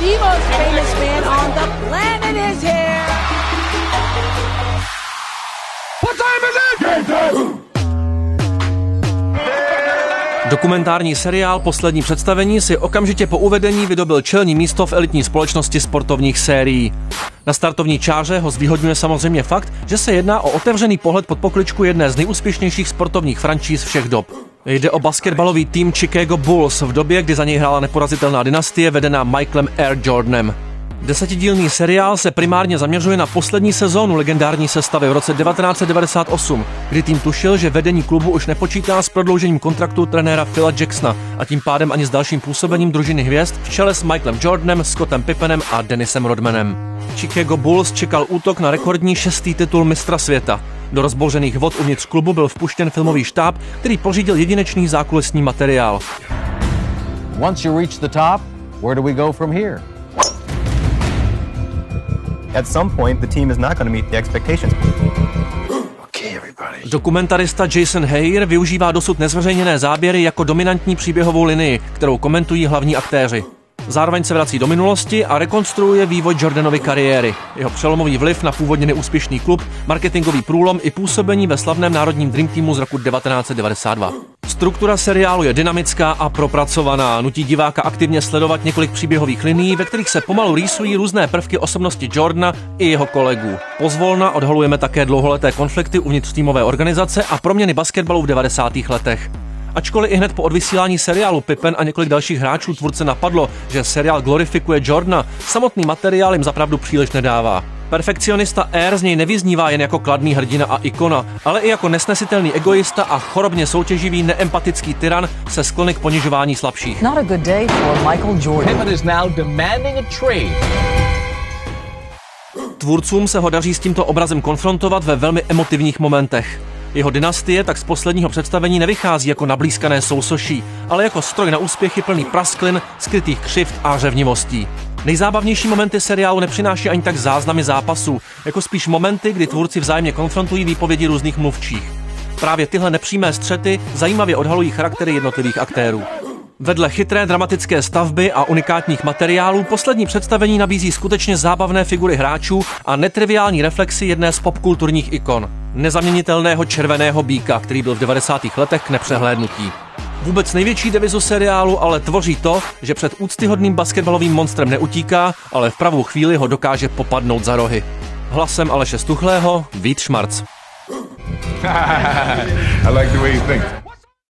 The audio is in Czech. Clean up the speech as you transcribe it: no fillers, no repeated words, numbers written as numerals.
The most famous man on the planet is here. What time is it? Dokumentární seriál Poslední představení si okamžitě po uvedení vydobyl čelní místo v elitní společnosti sportovních sérií. Na startovní čáře ho zvýhodňuje samozřejmě fakt, že se jedná o otevřený pohled pod pokličku jedné z nejúspěšnějších sportovních franšíz všech dob. Jde o basketbalový tým Chicago Bulls v době, kdy za něj hrála neporazitelná dynastie vedená Michaelem Air Jordanem. Desetidílný seriál se primárně zaměřuje na poslední sezónu legendární sestavy v roce 1998, kdy tým tušil, že vedení klubu už nepočítá s prodloužením kontraktu trenéra Phila Jacksona a tím pádem ani s dalším působením družiny hvězd v čele s Michaelem Jordanem, Scottem Pippenem a Dennisem Rodmanem. Chicago Bulls čekal útok na rekordní 6. titul mistra světa. Do rozbouřených vod uvnitř klubu byl vpuštěn filmový štáb, který pořídil jedinečný zákulisní materiál. Once you reach the top, where do we go from here? At some point, the team is not going to meet the expectations. Dokumentarista Jason Hehir využívá dosud nezveřejněné záběry jako dominantní příběhovou linii, kterou komentují hlavní aktéři. Zároveň se vrací do minulosti a rekonstruuje vývoj Jordanovy kariéry, jeho přelomový vliv na původně neúspěšný klub, marketingový průlom i působení ve slavném národním Dream Teamu z roku 1992. Struktura seriálu je dynamická a propracovaná, nutí diváka aktivně sledovat několik příběhových linií, ve kterých se pomalu rýsují různé prvky osobnosti Jordana i jeho kolegů. Pozvolna odhalujeme také dlouholeté konflikty uvnitř týmové organizace a proměny basketbalu v 90. letech. Ačkoliv i hned po odvysílání seriálu Pippen a několik dalších hráčů tvůrce napadlo, že seriál glorifikuje Jordana, samotný materiál jim zapravdu příliš nedává. Perfekcionista Air z něj nevyznívá jen jako kladný hrdina a ikona, ale i jako nesnesitelný egoista a chorobně soutěživý neempatický tyran se sklony k ponižování slabších. Not a good day for Michael Jordan. Pippen is now demanding a trade. Tvůrcům se ho daří s tímto obrazem konfrontovat ve velmi emotivních momentech. Jeho dynastie tak z posledního představení nevychází jako nablízkané sousoší, ale jako stroj na úspěchy plný prasklin, skrytých křivd a řevnivostí. Nejzábavnější momenty seriálu nepřináší ani tak záznamy zápasů, jako spíš momenty, kdy tvůrci vzájemně konfrontují výpovědi různých mluvčích. Právě tyhle nepřímé střety zajímavě odhalují charaktery jednotlivých aktérů. Vedle chytré dramatické stavby a unikátních materiálů poslední představení nabízí skutečně zábavné figury hráčů a netriviální reflexy jedné z popkulturních ikon. Nezaměnitelného červeného býka, který byl v 90. letech k nepřehlédnutí. Vůbec největší devizu seriálu ale tvoří to, že před úctyhodným basketbalovým monstrem neutíká, ale v pravou chvíli ho dokáže popadnout za rohy. Hlasem Aleše Stuchlého, Vít Šmarc. I like the way you think.